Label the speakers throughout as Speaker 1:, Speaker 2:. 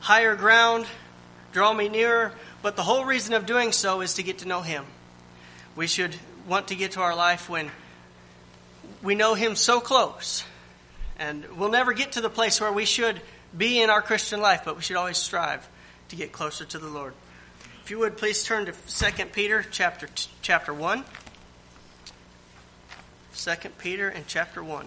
Speaker 1: higher ground, draw me nearer, but the whole reason of doing so is to get to know Him. We should want to get to our life when we know Him so close. And we'll never get to the place where we should be in our Christian life, but we should always strive to get closer to the Lord. If you would, please turn to 2 Peter chapter 1. 2 Peter and chapter 1.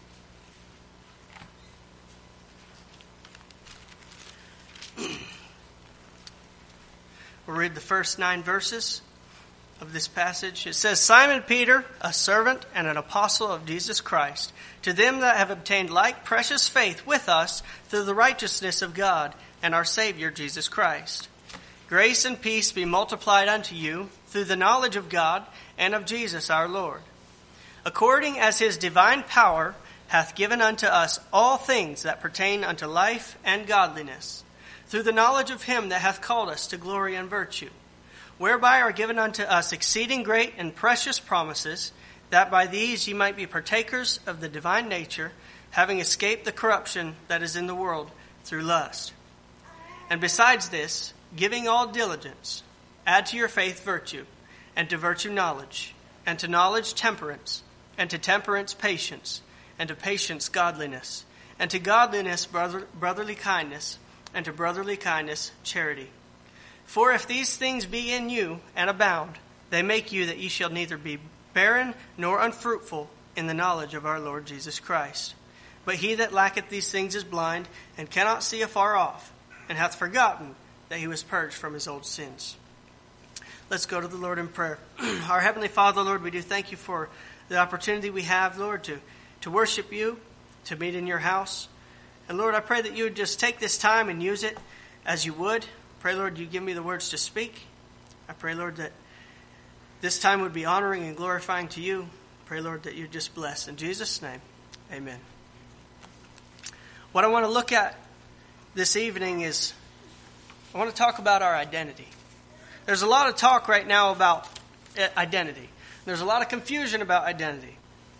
Speaker 1: We'll read the first 9 verses of this passage. It says, Simon Peter, a servant and an apostle of Jesus Christ, to them that have obtained like precious faith with us through the righteousness of God and our Savior Jesus Christ. Grace and peace be multiplied unto you through the knowledge of God and of Jesus our Lord, according as His divine power hath given unto us all things that pertain unto life and godliness, through the knowledge of Him that hath called us to glory and virtue, whereby are given unto us exceeding great and precious promises, that by these ye might be partakers of the divine nature, having escaped the corruption that is in the world through lust. And besides this, giving all diligence, add to your faith virtue, and to virtue knowledge, and to knowledge temperance, and to temperance patience, and to patience godliness, and to godliness brotherly kindness, and to brotherly kindness charity. For if these things be in you and abound, they make you that ye shall neither be barren nor unfruitful in the knowledge of our Lord Jesus Christ. But he that lacketh these things is blind, and cannot see afar off, and hath forgotten that he was purged from his old sins. Let's go to the Lord in prayer. Our Heavenly Father, Lord, we do thank you for the opportunity we have, Lord, to worship you, to meet in your house. And Lord, I pray that you would just take this time and use it as you would. Pray, Lord, you give me the words to speak. I pray, Lord, that this time would be honoring and glorifying to you. Pray, Lord, that you just bless. In Jesus' name, amen. What I want to look at this evening is I want to talk about our identity. There's a lot of talk right now about identity. There's a lot of confusion about identity.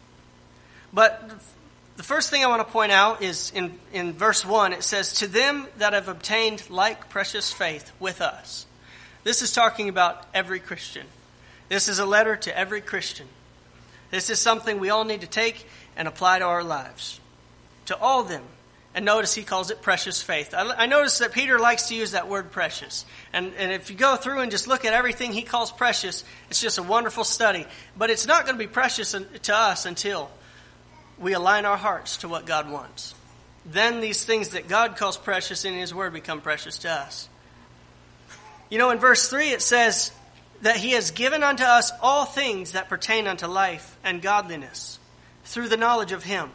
Speaker 1: But the first thing I want to point out is in verse 1, it says, to them that have obtained like precious faith with us. This is talking about every Christian. This is a letter to every Christian. This is something we all need to take and apply to our lives. To all of them. And notice he calls it precious faith. I notice that Peter likes to use that word precious. And if you go through and just look at everything he calls precious, it's just a wonderful study. But it's not going to be precious to us until we align our hearts to what God wants. Then these things that God calls precious in His Word become precious to us. You know, in verse 3 it says that He has given unto us all things that pertain unto life and godliness through the knowledge of Him.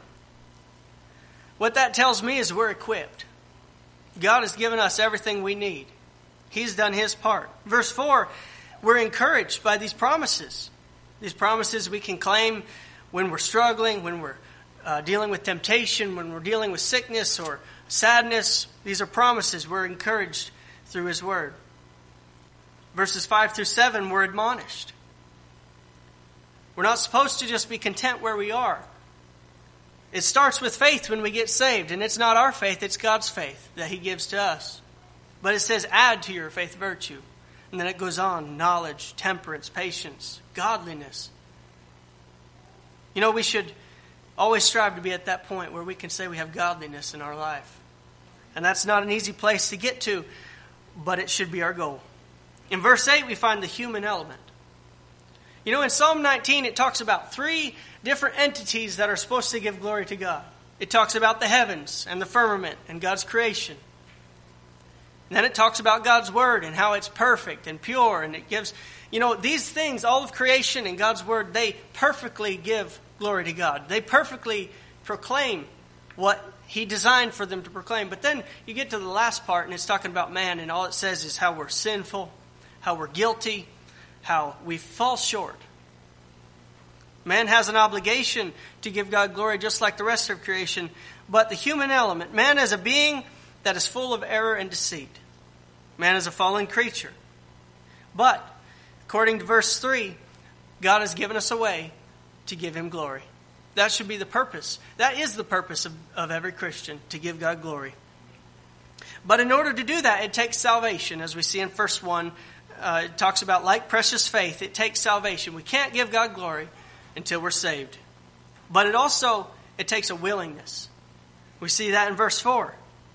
Speaker 1: What that tells me is we're equipped. God has given us everything we need. He's done His part. Verse 4, we're encouraged by these promises. These promises we can claim when we're struggling, when we're dealing with temptation, when we're dealing with sickness or sadness. These are promises. We're encouraged through His Word. Verses 5 through 7, we're admonished. We're not supposed to just be content where we are. It starts with faith when we get saved, and it's not our faith, it's God's faith that He gives to us. But it says, add to your faith virtue. And then it goes on, knowledge, temperance, patience, godliness. You know, we should always strive to be at that point where we can say we have godliness in our life. And that's not an easy place to get to, but it should be our goal. In verse 8, we find the human element. You know, in Psalm 19, it talks about 3 different entities that are supposed to give glory to God. It talks about the heavens and the firmament and God's creation. And then it talks about God's Word and how it's perfect and pure. And it gives, you know, these things, all of creation and God's Word, they perfectly give glory to God. They perfectly proclaim what He designed for them to proclaim. But then you get to the last part and it's talking about man, and all it says is how we're sinful, how we're guilty, how we fall short. Man has an obligation to give God glory just like the rest of creation. But the human element, man is a being that is full of error and deceit. Man is a fallen creature. But, according to verse 3, God has given us a way to give Him glory. That should be the purpose. That is the purpose of every Christian, to give God glory. But in order to do that, it takes salvation. As we see in verse 1, it talks about like precious faith. It takes salvation. We can't give God glory until we're saved. But it takes a willingness. We see that in verse 4.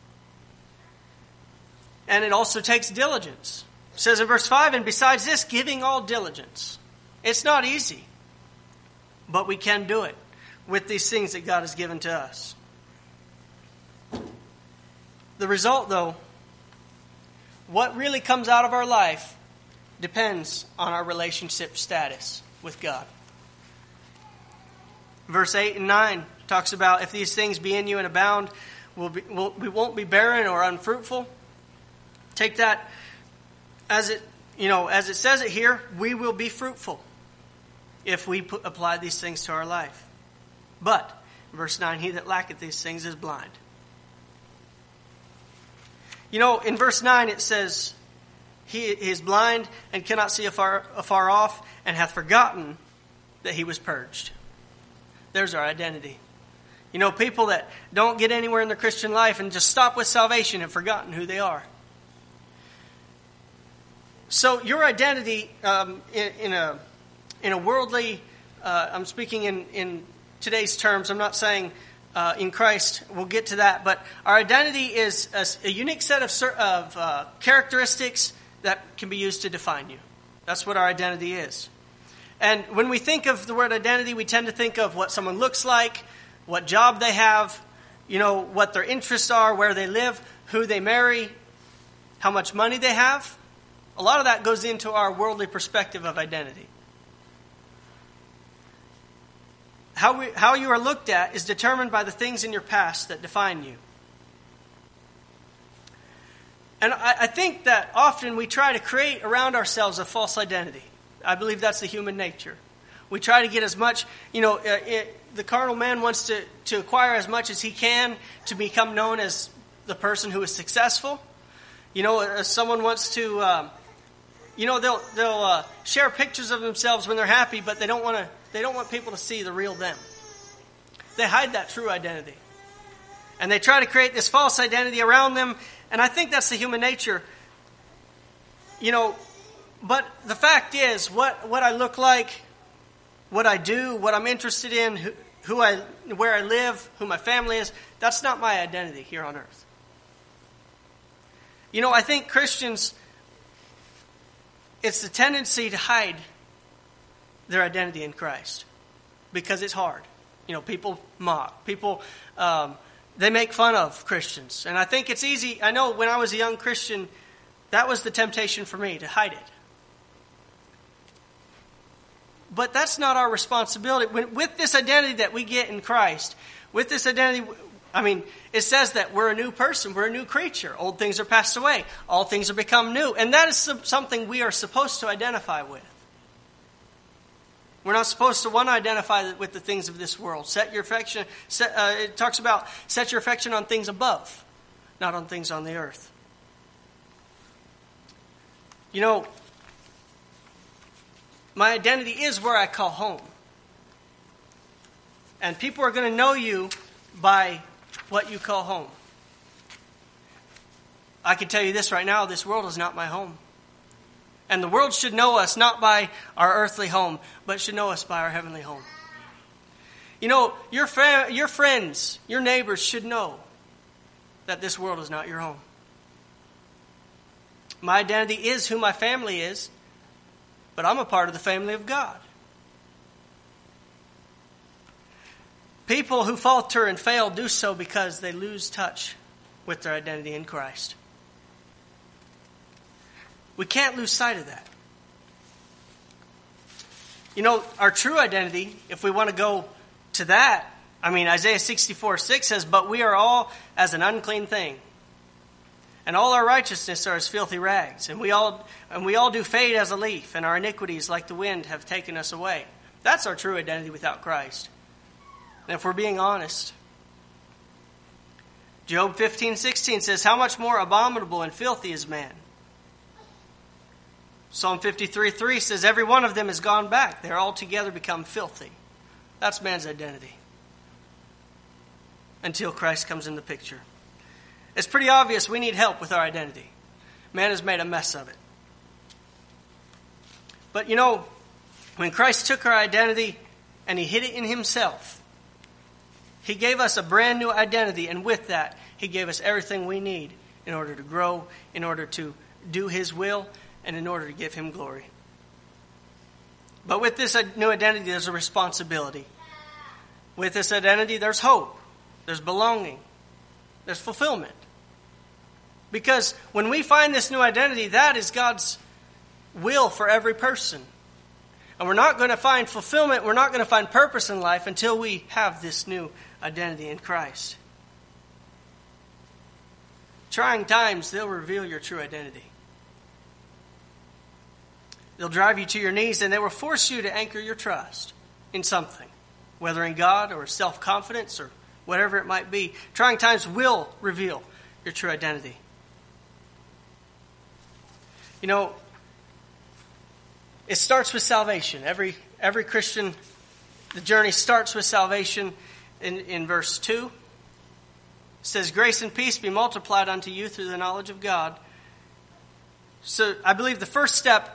Speaker 1: And it also takes diligence. It says in verse 5, and besides this, giving all diligence. It's not easy, but we can do it with these things that God has given to us. The result, though, what really comes out of our life depends on our relationship status with God. Verse 8 and 9 talks about if these things be in you and abound, we won't be barren or unfruitful. Take that as it says it here, we will be fruitful if we apply these things to our life. But, verse 9, he that lacketh these things is blind. In verse 9 it says, he is blind and cannot see afar off, and hath forgotten that he was purged. There's our identity. People that don't get anywhere in their Christian life and just stop with salvation have forgotten who they are. So your identity in a worldly, I'm speaking in today's terms, I'm not saying in Christ, we'll get to that, but our identity is a unique set of characteristics that can be used to define you. That's what our identity is. And when we think of the word identity, we tend to think of what someone looks like, what job they have, what their interests are, where they live, who they marry, how much money they have. A lot of that goes into our worldly perspective of identity. How you are looked at is determined by the things in your past that define you. And I think that often we try to create around ourselves a false identity. I believe that's the human nature. We try to get as much, the carnal man wants to acquire as much as he can to become known as the person who is successful. Someone wants to, they'll share pictures of themselves when they're happy, but they don't want people to see the real them. They hide that true identity. And they try to create this false identity around them, and I think that's the human nature. But the fact is, what I look like, what I do, what I'm interested in, where I live, who my family is, that's not my identity here on earth. I think Christians, it's the tendency to hide their identity in Christ because it's hard. People mock. People, they make fun of Christians. And I think it's easy. I know when I was a young Christian, that was the temptation for me, to hide it. But that's not our responsibility. With this identity that we get in Christ, with this identity, it says that we're a new person, we're a new creature. Old things are passed away, all things are become new. And that is something we are supposed to identify with. We're not supposed to identify with the things of this world. It talks about set your affection on things above, not on things on the earth. My identity is where I call home. And people are going to know you by what you call home. I can tell you this right now, this world is not my home. And the world should know us not by our earthly home, but should know us by our heavenly home. Your friends, your neighbors should know that this world is not your home. My identity is who my family is, but I'm a part of the family of God. People who falter and fail do so because they lose touch with their identity in Christ. We can't lose sight of that. Our true identity, if we want to go to that, Isaiah 64:6 says, but we are all as an unclean thing, and all our righteousness are as filthy rags, and we all do fade as a leaf, and our iniquities like the wind have taken us away. That's our true identity without Christ. And if we're being honest, Job 15:16 says, how much more abominable and filthy is man? Psalm 53:3 says, every one of them has gone back. They're all together become filthy. That's man's identity. Until Christ comes in the picture. It's pretty obvious we need help with our identity. Man has made a mess of it. But when Christ took our identity and he hid it in himself, he gave us a brand new identity, and with that, he gave us everything we need in order to grow, in order to do his will, and in order to give him glory. But with this new identity, there's a responsibility. With this identity, there's hope, there's belonging, there's fulfillment. Because when we find this new identity, that is God's will for every person. And we're not going to find fulfillment, we're not going to find purpose in life until we have this new identity in Christ. Trying times, they'll reveal your true identity. They'll drive you to your knees, and they will force you to anchor your trust in something, whether in God or self-confidence or whatever it might be. Trying times will reveal your true identity. It starts with salvation. Every Christian, the journey starts with salvation. In verse 2, it says, "Grace and peace be multiplied unto you through the knowledge of God." So I believe the first step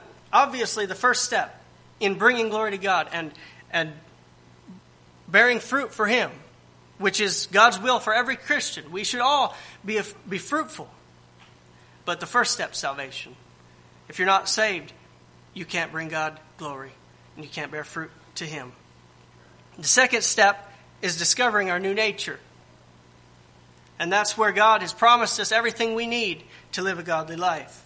Speaker 1: in bringing glory to God and bearing fruit for him, which is God's will for every Christian. We should all be fruitful. But the first step is salvation. If you're not saved, you can't bring God glory, and you can't bear fruit to him. The second step is discovering our new nature. And that's where God has promised us everything we need to live a godly life.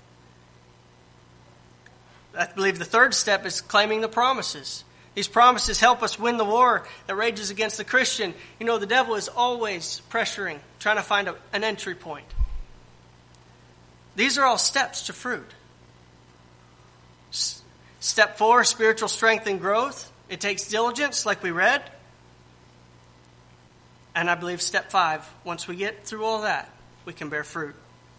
Speaker 1: I believe the third step is claiming the promises. These promises help us win the war that rages against the Christian. The devil is always pressuring, trying to find an entry point. These are all steps to fruit. Step 4, spiritual strength and growth. It takes diligence, like we read. And I believe step 5, once we get through all that, we can bear fruit.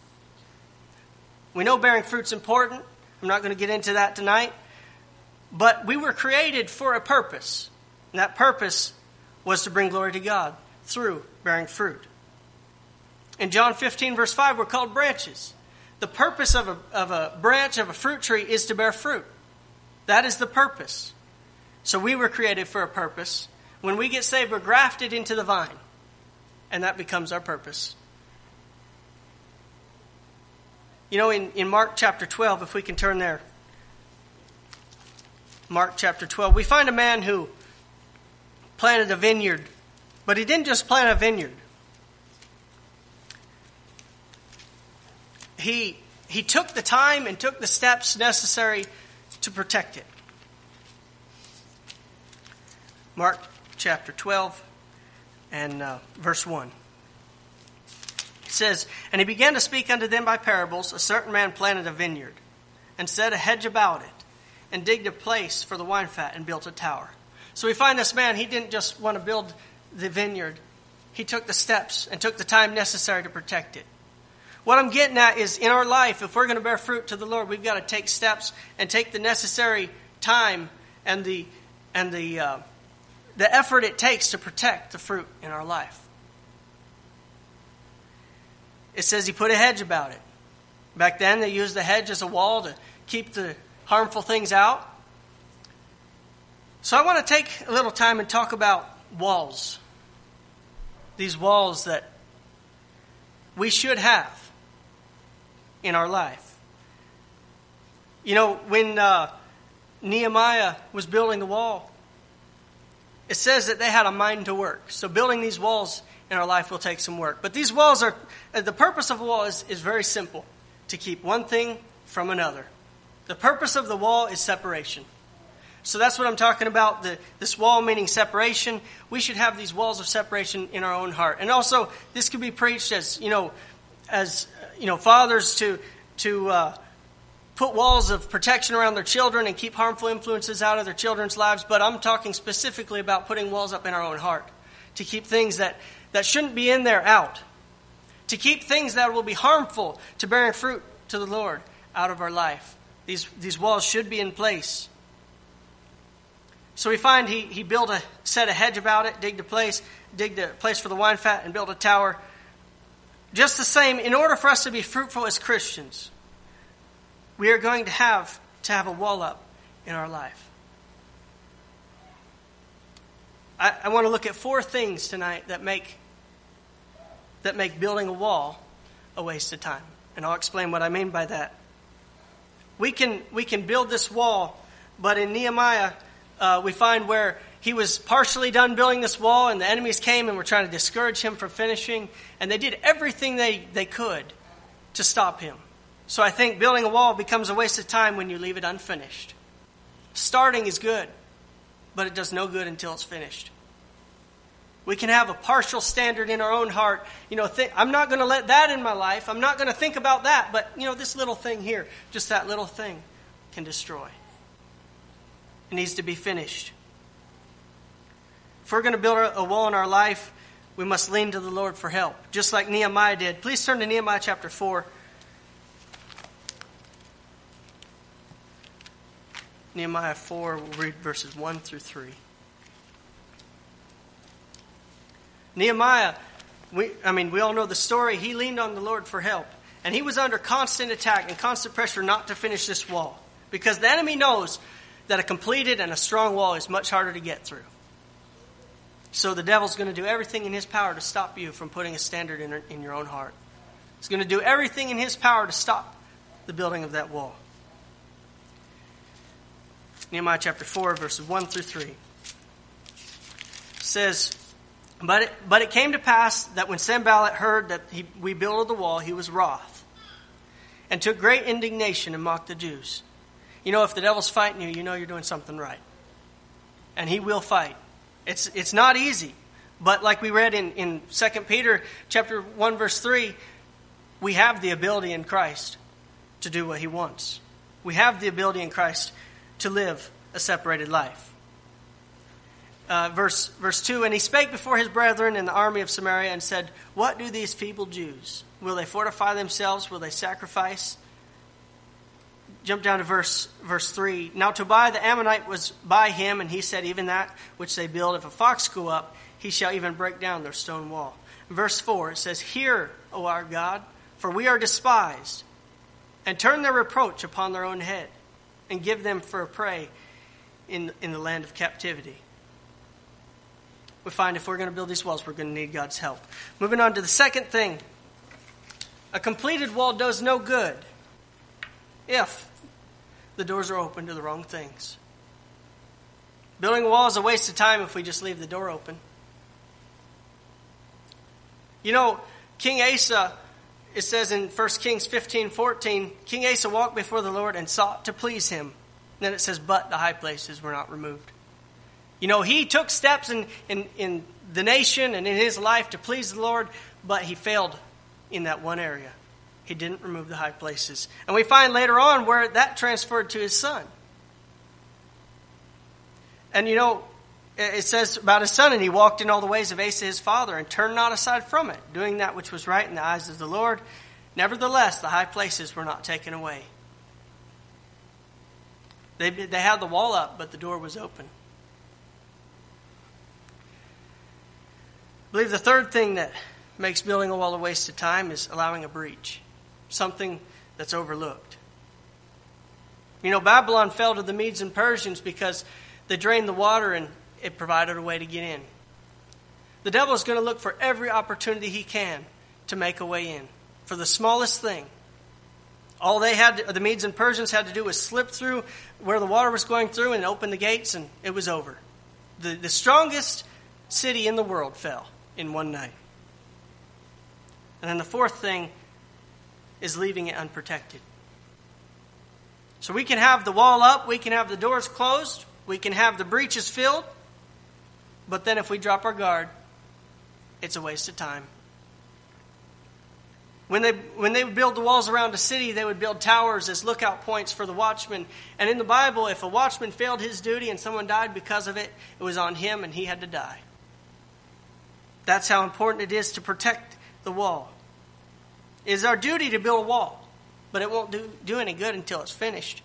Speaker 1: We know bearing fruit's important. I'm not going to get into that tonight. But we were created for a purpose. And that purpose was to bring glory to God through bearing fruit. In John 15, verse 5, we're called branches. The purpose of a branch of a fruit tree is to bear fruit. That is the purpose. So we were created for a purpose. When we get saved, we're grafted into the vine. And that becomes our purpose. In Mark chapter 12, if we can turn there. Mark chapter 12, we find a man who planted a vineyard. But he didn't just plant a vineyard. He took the time and took the steps necessary to protect it. Mark chapter 12 and verse 1. It says, "And he began to speak unto them by parables. A certain man planted a vineyard, and set a hedge about it, and digged a place for the wine fat, and built a tower." So we find this man, he didn't just want to build the vineyard. He took the steps and took the time necessary to protect it. What I'm getting at is, in our life, if we're going to bear fruit to the Lord, we've got to take steps and take the necessary time and the effort it takes to protect the fruit in our life. It says he put a hedge about it. Back then, they used the hedge as a wall to keep the harmful things out. So I want to take a little time and talk about walls. These walls that we should have in our life. When Nehemiah was building the wall, it says that they had a mind to work. So building these walls in our life will take some work. But these walls the purpose of a wall is very simple. To keep one thing from another. The purpose of the wall is separation. So that's what I'm talking about. This wall meaning separation. We should have these walls of separation in our own heart. And also, this could be preached as fathers to put walls of protection around their children and keep harmful influences out of their children's lives. But I'm talking specifically about putting walls up in our own heart to keep things that shouldn't be in there out. To keep things that will be harmful to bearing fruit to the Lord out of our life. These walls should be in place. So we find he set a hedge about it, digged a place for the wine fat, and built a tower. Just the same, in order for us to be fruitful as Christians, we are going to have a wall up in our life. I want to look at 4 things tonight that make building a wall a waste of time. And I'll explain what I mean by that. We can build this wall, but in Nehemiah, we find where he was partially done building this wall, and the enemies came and were trying to discourage him from finishing, and they did everything they could to stop him. So I think building a wall becomes a waste of time when you leave it unfinished. Starting is good, but it does no good until it's finished. We can have a partial standard in our own heart. I'm not going to let that in my life. I'm not going to think about that. But, this little thing here, just that little thing can destroy. It needs to be finished. If we're going to build a wall in our life, we must lean to the Lord for help, just like Nehemiah did. Please turn to Nehemiah chapter 4. Nehemiah 4, we'll read verses 1 through 3. Nehemiah, we all know the story. He leaned on the Lord for help. And he was under constant attack and constant pressure not to finish this wall. Because the enemy knows that a completed and a strong wall is much harder to get through. So the devil's going to do everything in his power to stop you from putting a standard in your own heart. He's going to do everything in his power to stop the building of that wall. Nehemiah chapter 4, verses 1 through 3. Says, But it came to pass that when Sanballat heard that we builded the wall, he was wroth, and took great indignation and mocked the Jews. If the devil's fighting you, you're doing something right. And he will fight. It's not easy. But like we read in 2 Peter chapter 1, verse 3, we have the ability in Christ to do what he wants. We have the ability in Christ to live a separated life. Verse 2, And he spake before his brethren in the army of Samaria and said, What do these feeble Jews? Will they fortify themselves? Will they sacrifice? Jump down to verse 3. Now Tobiah the Ammonite was by him, and he said, Even that which they build, if a fox go up, he shall even break down their stone wall. In verse 4, it says, Hear, O our God, for we are despised, and turn their reproach upon their own head, and give them for a prey in the land of captivity. We find if we're going to build these walls, we're going to need God's help. Moving on to the second thing. A completed wall does no good if the doors are open to the wrong things. Building a wall is a waste of time if we just leave the door open. King Asa, it says in 1 Kings 15:14, King Asa walked before the Lord and sought to please him. Then it says, but the high places were not removed. He took steps in the nation and in his life to please the Lord, but he failed in that one area. He didn't remove the high places. And we find later on where that transferred to his son. And it says about his son, and he walked in all the ways of Asa his father, and turned not aside from it, doing that which was right in the eyes of the Lord. Nevertheless, the high places were not taken away. They had the wall up, but the door was open. I believe the third thing that makes building a wall a waste of time is allowing a breach, something that's overlooked. Babylon fell to the Medes and Persians because they drained the water and it provided a way to get in. The devil is going to look for every opportunity he can to make a way in, for the smallest thing. All the Medes and Persians had to do was slip through where the water was going through and open the gates, and it was over. The strongest city in the world fell in one night. And then the fourth thing is leaving it unprotected. So we can have the wall up, we can have the doors closed, we can have the breaches filled, but then if we drop our guard, it's a waste of time. When they would build the walls around a city, they would build towers as lookout points for the watchmen. And in the Bible, if a watchman failed his duty and someone died because of it, it was on him and he had to die. That's how important it is to protect the wall. It is our duty to build a wall, but it won't do any good until it's finished.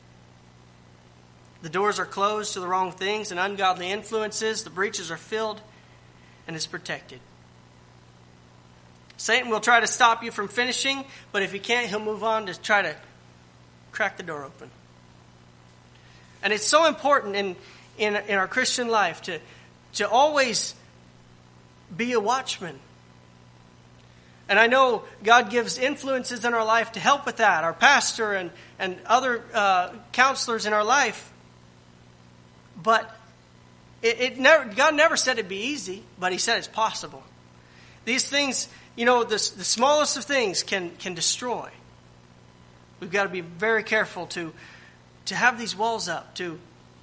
Speaker 1: The doors are closed to the wrong things and ungodly influences. The breaches are filled and it's protected. Satan will try to stop you from finishing, but if he can't, he'll move on to try to crack the door open. And it's so important in our Christian life to always be a watchman. And I know God gives influences in our life to help with that, our pastor and other counselors in our life. But God never said it'd be easy, but he said it's possible. These things, the smallest of things can destroy. We've got to be very careful to have these walls up, to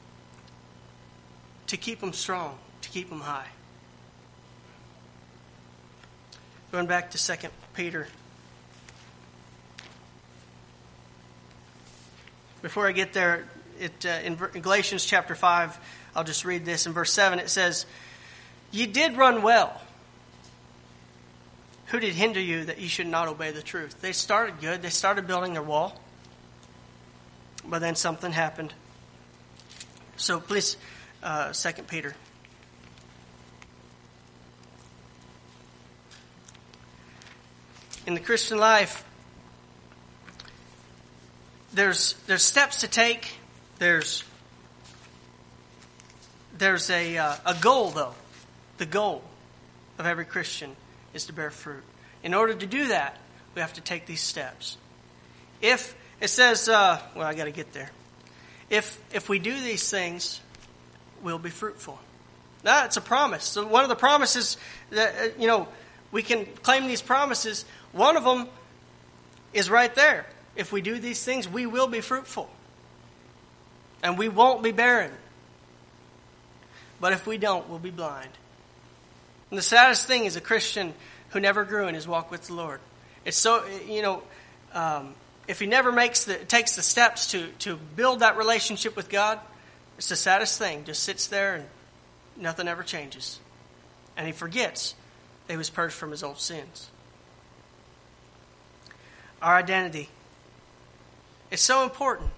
Speaker 1: keep them strong, to keep them high. Going back to 2 Peter. Before I get there, in Galatians chapter 5, I'll just read this. In verse 7, it says, "Ye did run well. Who did hinder you that ye should not obey the truth?" They started good. They started building their wall. But then something happened. So please, 2 Peter. In the Christian life, there's steps to take. There's a goal, though. The goal of every Christian is to bear fruit. In order to do that, we have to take these steps. If it says, I got to get there. If we do these things, we'll be fruitful. That's a promise. So one of the promises that we can claim these promises. One of them is right there. If we do these things, we will be fruitful. And we won't be barren. But if we don't, we'll be blind. And the saddest thing is a Christian who never grew in his walk with the Lord. It's so, if he never takes the steps to build that relationship with God, it's the saddest thing. Just sits there and nothing ever changes. And he forgets that he was purged from his old sins. Our identity. It's so important.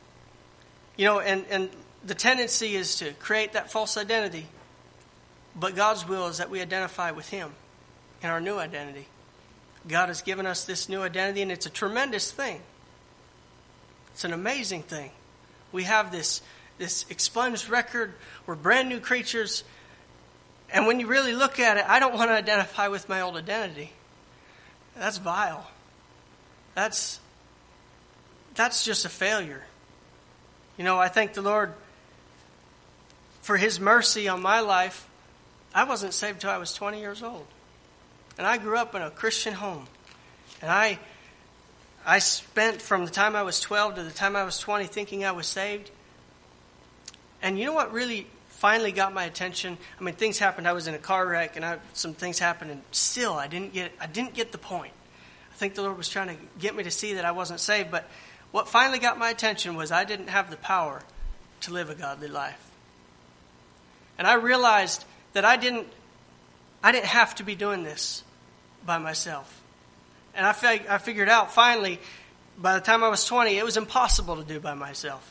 Speaker 1: And the tendency is to create that false identity. But God's will is that we identify with Him in our new identity. God has given us this new identity, and it's a tremendous thing. It's an amazing thing. We have this expunged record. We're brand new creatures. And when you really look at it, I don't want to identify with my old identity. That's vile. That's just a failure. I thank the Lord for His mercy on my life. I wasn't saved till I was 20 years old. And I grew up in a Christian home. And I spent from the time I was 12 to the time I was 20 thinking I was saved. And you know what really finally got my attention? I mean, things happened. I was in a car wreck and some things happened, and still I didn't get the point. I think the Lord was trying to get me to see that I wasn't saved. But what finally got my attention was I didn't have the power to live a godly life. And I realized that I didn't have to be doing this by myself. And I figured out finally, by the time I was 20, it was impossible to do by myself.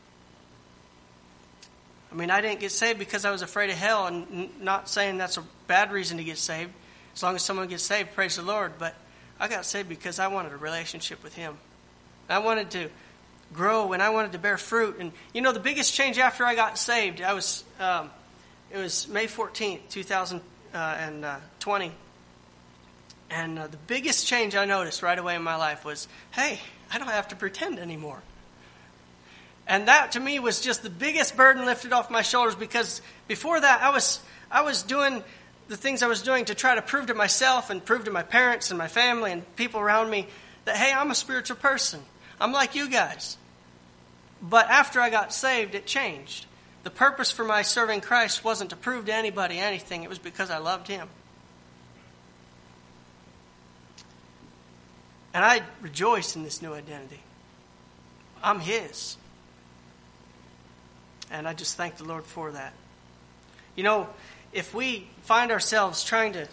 Speaker 1: I mean, I didn't get saved because I was afraid of hell, and not saying that's a bad reason to get saved. As long as someone gets saved, praise the Lord. But I got saved because I wanted a relationship with Him. I wanted to grow, and I wanted to bear fruit. And the biggest change after I got saved, it was May 14th, 2020. And the biggest change I noticed right away in my life was, hey, I don't have to pretend anymore. And that to me was just the biggest burden lifted off my shoulders, because before that I was doing the things I was doing to try to prove to myself and prove to my parents and my family and people around me that, hey, I'm a spiritual person. I'm like you guys. But after I got saved, it changed. The purpose for my serving Christ wasn't to prove to anybody anything. It was because I loved Him. And I rejoice in this new identity. I'm His. And I just thank the Lord for that. If we find ourselves trying to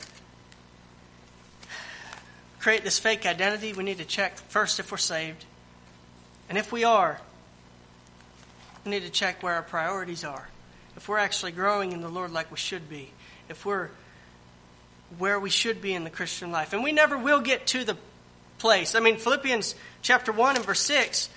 Speaker 1: create this fake identity, we need to check first if we're saved. And if we are, we need to check where our priorities are. If we're actually growing in the Lord like we should be. If we're where we should be in the Christian life. And we never will get to the place. I mean, Philippians chapter 1 and verse 6,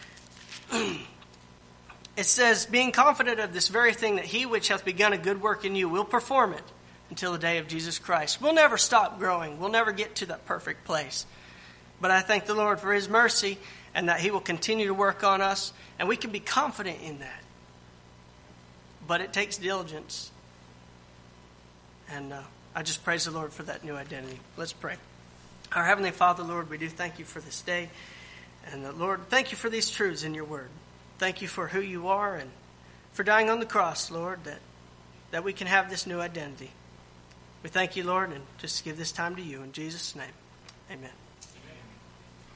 Speaker 1: it says, being confident of this very thing, that he which hath begun a good work in you will perform it until the day of Jesus Christ. We'll never stop growing. We'll never get to that perfect place. But I thank the Lord for his mercy and that he will continue to work on us. And we can be confident in that. But it takes diligence. And I just praise the Lord for that new identity. Let's pray. Our Heavenly Father, Lord, we do thank you for this day. And Lord, thank you for these truths in your word. Thank you for who you are and for dying on the cross, Lord, that we can have this new identity. We thank you, Lord, and just give this time to you. In Jesus' name, amen.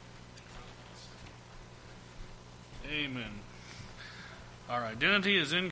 Speaker 2: Amen. Our identity is in